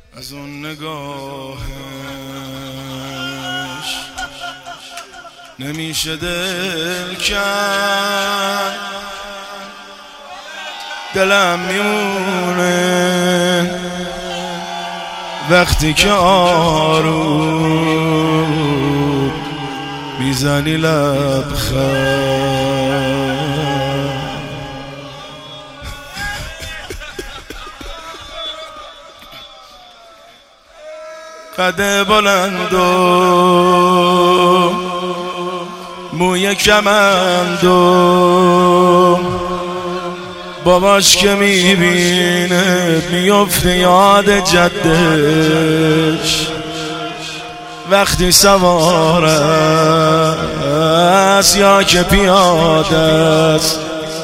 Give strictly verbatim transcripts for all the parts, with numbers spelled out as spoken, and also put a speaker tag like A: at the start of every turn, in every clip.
A: از اون نگاهش نمیشه دل کرد، دلم میمونه وقتی که آروم میزنی لبخند. قد بلند و موی کمند و باباش که میبینه میفته یاد جدش وقتی سوار است یا که پیاده است.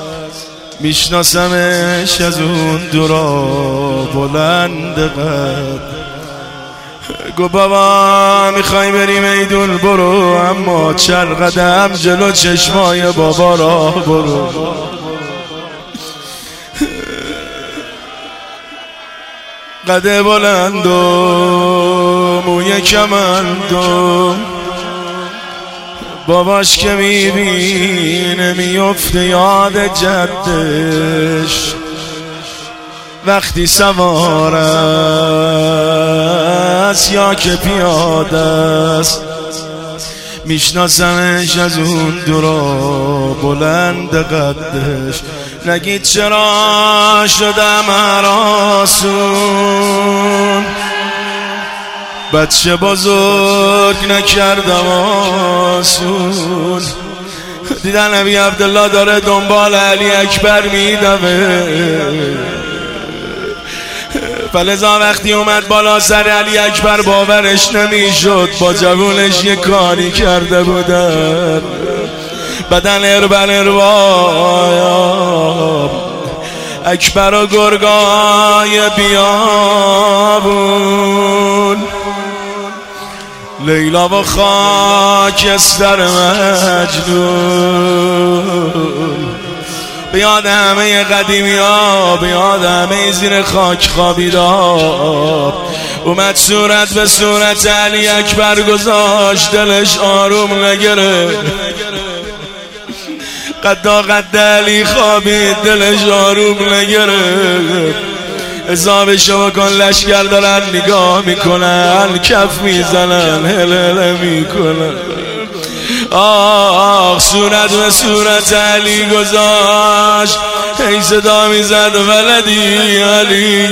A: میشناسمش از اون دورا بلند قد. گو بابا میخوای بری میدون برو، اما چند قدم جلو چشمای بابا را برو. قد بلند و موی کمند و باباش که میبینه میفته یاد جدش وقتی سوار است یا که پیاده است. میشناسمش از اون دورا بلند قدش. نگید چرا شدم هراسون، بچه بزرگ نکردم آسون. دیدن نبی عبدالله داره دنبال علی اکبر میدوه، فلذا وقتی اومد بالا سر علی اکبر باورش نمیشد با جوونش یه کاری کرده بودن. بدن اربن اربا اکبر و گرگای بیابون، لیلا و خاکستر مجنون. بیاد همه قدیمی ها، بیاد همه زیر خاک خوابیدار. اومد صورت به صورت علی اکبر گذاشت، دلش آروم نگره. قدا قد علی خوابید، دلش آروم نگره. حسابشو بکن، لشگر دارن نگاه میکنن، کف میزنن، هلهله میکنن. آه صورت به صورت علی گذاشت، هی صدا میزد ولدی علی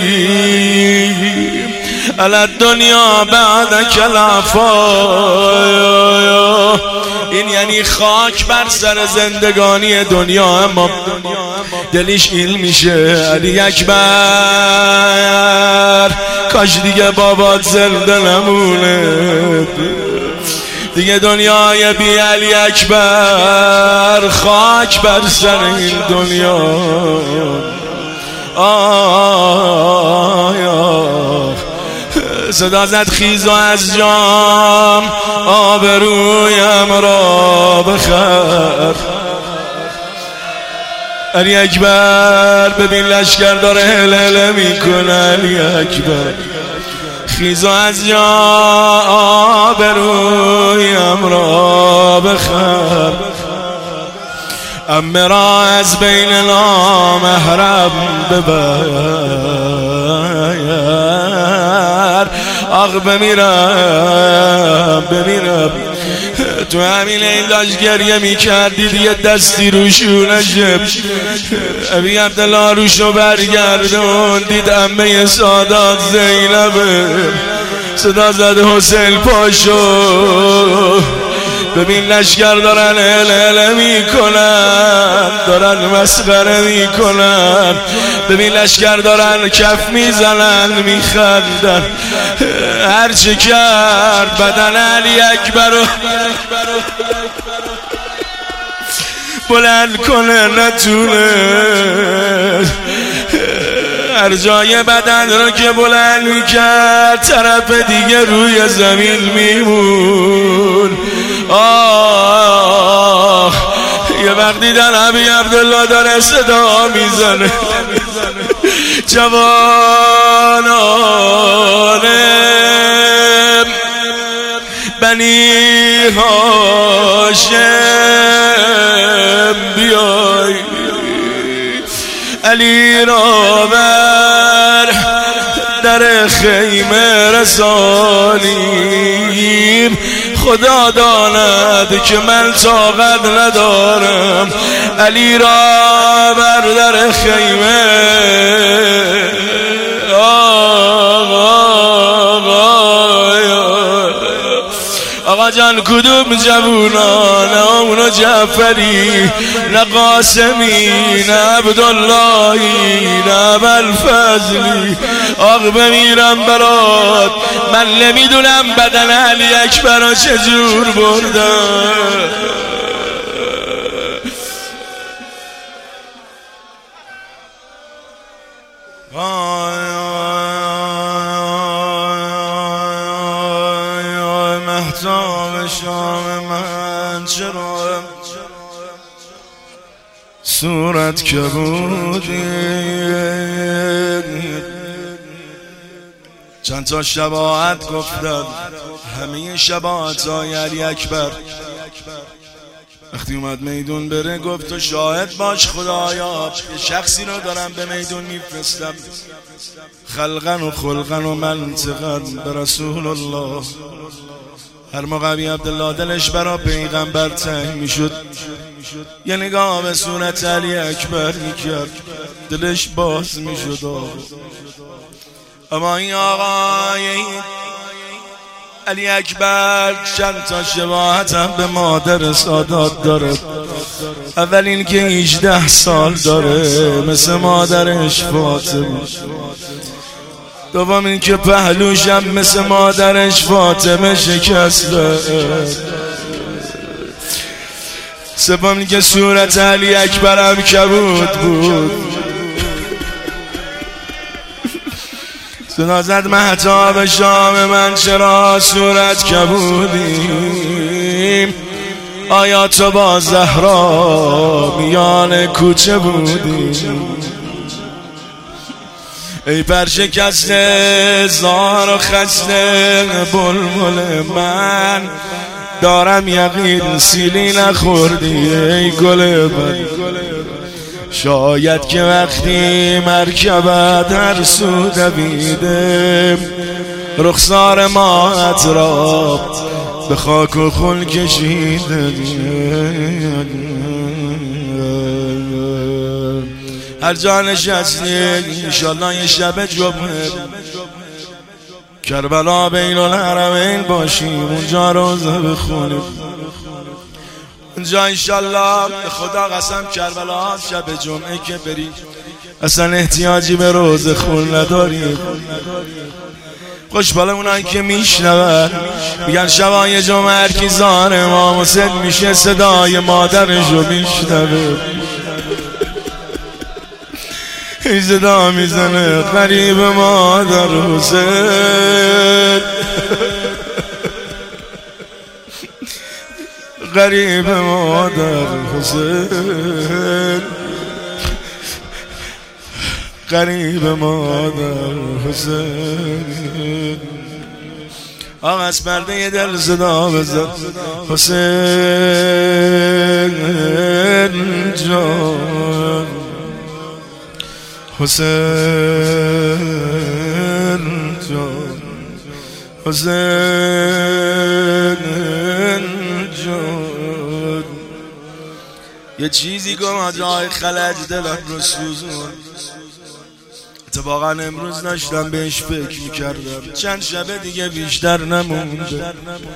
A: علت دنیا بعد کلافا. این یعنی خاک بر سر زندگانی دنیا، اما دلش ایل میشه علی اکبر کاش دیگه بابات زنده نمونه. دیگه دنیای بی علی اکبر خاک بر سر این دنیا. آه صدا زد خیز و از جام آبرویم را بخر. علی اکبر ببین لشکر داره هلهله میکنه. علی اکبر خیز و از جا آبرویم را بخر. عمه را از بین نامحرم ببر. آخ بمیرم بمیرم. تو همین این داشت گریه میکردی، دیگه دستی روشونشه. ابی عبدالله روشو برگردون، دید عمه سادات زینبه. صدا زد حسین پاشو. ببین لشگر دارن هلهله میکنن، دارن مسخره میکنن. ببین لشگر دارن کف میزنن میخندن. هرچی کرد بدن علی اکبر بلند کنه نتونه. هر جای بدن رو که بلند میکرد طرف دیگه روی زمین میمون. آه یه وقت دیدن ابی عبدالله داره صدا میزنه، جوانان علی هاشم بیای، علی را بر در خیمه رسانیم. خدا داند که من طاقت ندارم، علی را بر در خیمه. آقا جان کدوم جوونا، نه اونو جعفری، نه قاسمی، نه عبداللهی، نه ابوالفضلی. آق بمیرم برات، من نمیدونم بدن علی اکبر چجور بردم. مهتاب شام من چرا صورت کبودی؟ چند تا شباهت گفتم، همه شباهت های علی اکبر. وقتی اومد میدون بره گفت تو شاهد باش خدایا، یه شخصی رو دارم به میدون میفرستم، خلقن و خلقن و منطقن به رسول الله. هر موقع ابی عبدالله دلش برا پیغمبر تنگ میشد، یه نگاه به صورت علی اکبر میکرد، دلش باز میشد. اما این آقای علی اکبر چند تا شباهت هم به مادر سادات داره. اول این که هجده سال داره مثل مادرش فاطمه، دوم این که پهلوش هم مثل مادرش فاطمه شکسته، سوم این که صورت علی اکبر هم کبود بود. صدا زد مهتاب شام من چرا صورت کبودیم؟ آیا تو با زهرا میان کوچه بودیم؟ ای پرشکسته زار و خسته بلبل من، دارم یقین سیلی نخوردی ای گل من. شاید که وقتی مرکبت هر سو دویده، رخسار ماهت را به خاک و خون کشیده. هر جا نشستی انشالله یه شب جمعه کربلا بین الحرمین باشیم، اونجا روزه بخونیم، اونجا انشالله به خدا قسم کربلا شب جمعه که بریم اصلا احتیاجی به روزه خون نداریم. خوشباله اونایی که میشنون میگن شبای جمعه هر کی زار امام حسین میشه صدای مادرشو میشنوه، این صدا میزنه غریب مادر حسین، غریب مادر حسین، غریب مادر حسین. آقا از پرده دل صدا بزن حسین جان، حسین جان، حسین جان. یه چیزی گم جای خلج دلم رو سوزون، اتفاقا امروز نشدم بهش فکر میکردم، چند شبه دیگه بیشتر نمونده.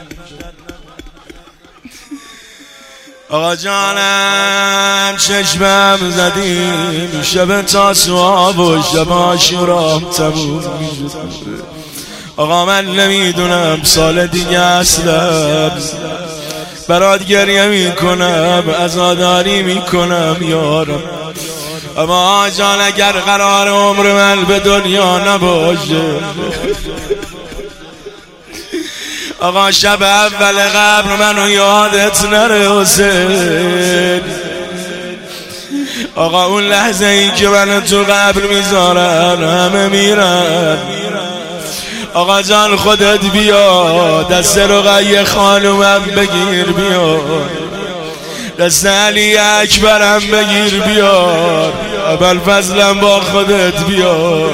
A: آقا جانم چشمم زدیم شب تاسوعا و شب عاشورا تموم میشد. آقا من نمیدونم سال دیگه اصلا برات گریه میکنم، عزاداری میکنم یارم، اما جان اگر قرار عمر من به دنیا نباشه، آقا شب اول قبر منو یادت نره حسین. آقا اون لحظه ای که منو تو قبر میذارن همه میرن، آقا جان خودت بیا، دست رقیه خانومم بگیر بیا، دست علی اکبرم بگیر بیار، ابوالفضلم با خودت بیار.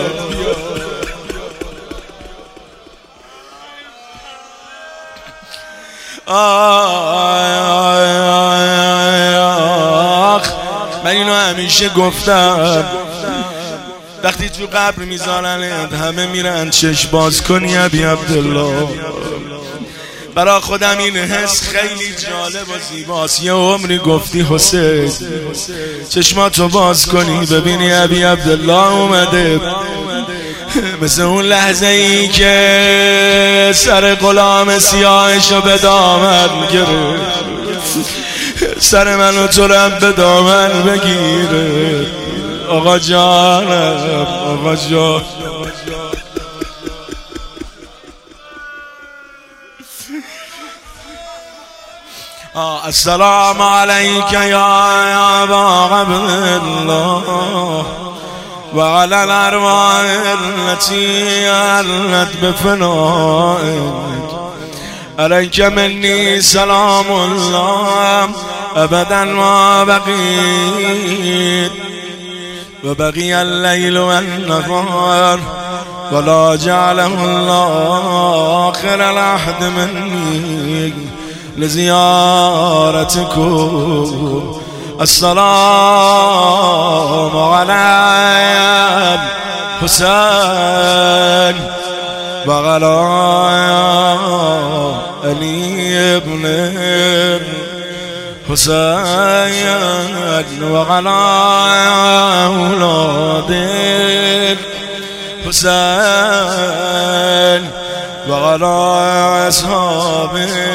A: آخ من اینو همیشه گفتم، وقتی تو قبر میذارنت همه میرن چشم باز کنی ابی عبدالله. برا خودم این حس خیلی جالب و زیباست. یه عمری گفتی حسین چشماتو باز کنی ببینی ابی عبدالله اومده، مثل اون لحظه ای که سر غلام سیاهشو به دامن گرفت، سر منو تو رم به دامن بگیره. آقا جانم، آقا جان، السلام علیک یا ابا عبدالله و علی الارواح التي علت بفنائك، علیک منی سلام الله ابدا ما بقیت و بقی اللیل و النهار ولا جعله الله آخر العهد منی لزيارتكم. السلام على الحسين وعلى علي بن الحسين وعلى أولاد الحسين وعلى أصحاب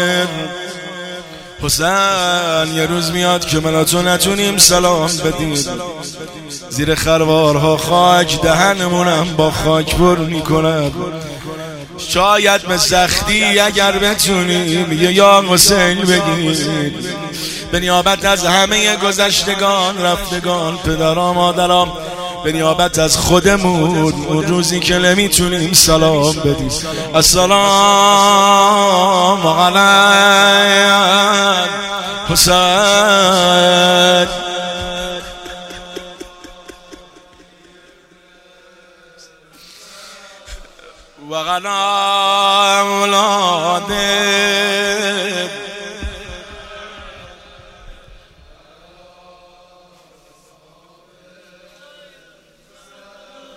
A: حسین. یه روز میاد که من تو نتونیم سلام بدیم، زیر خروارها خاک دهنمونم با خاک پر میکنم. شاید به سختی اگر بتونیم یه یا حسین بگیم، به نیابت از همه گذشتگان رفتگان، پدرام مادرام، به نیابت از خودمون اون روزی که نمیتونیم سلام بدیم. السلام علی حسین و علی